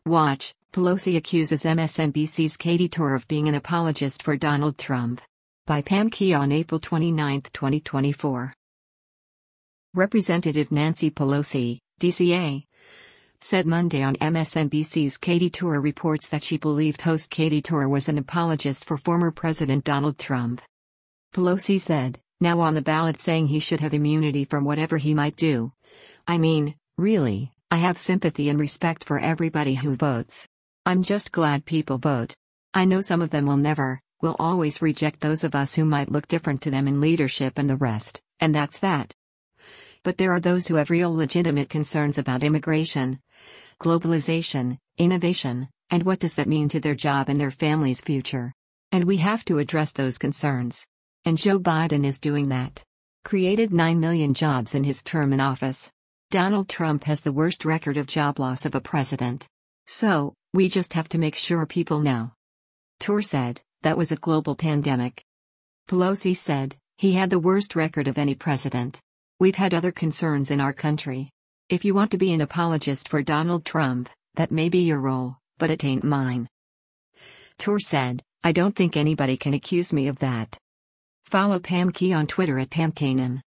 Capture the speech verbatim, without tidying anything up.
Watch, Pelosi accuses M S N B C's Katy Tur of being an apologist for Donald Trump. By Pam Key on April twenty-ninth, twenty twenty-four. Representative Nancy Pelosi, D C A, said Monday on M S N B C's Katy Tur reports that she believed host Katy Tur was an apologist for former President Donald Trump. Pelosi said, now on the ballot saying he should have immunity from whatever he might do. I mean, really, I have sympathy and respect for everybody who votes. I'm just glad people vote. I know some of them will never, will always reject those of us who might look different to them in leadership and the rest, and that's that. But there are those who have real legitimate concerns about immigration, globalization, innovation, and what does that mean to their job and their family's future. And we have to address those concerns. And Joe Biden is doing that. Created nine million jobs in his term in office. Donald Trump has the worst record of job loss of a president. So, we just have to make sure people know. Tur said, that was a global pandemic. Pelosi said, he had the worst record of any president. We've had other concerns in our country. If you want to be an apologist for Donald Trump, that may be your role, but it ain't mine. Tur said, I don't think anybody can accuse me of that. Follow Pam Key on Twitter at Pam Kanan.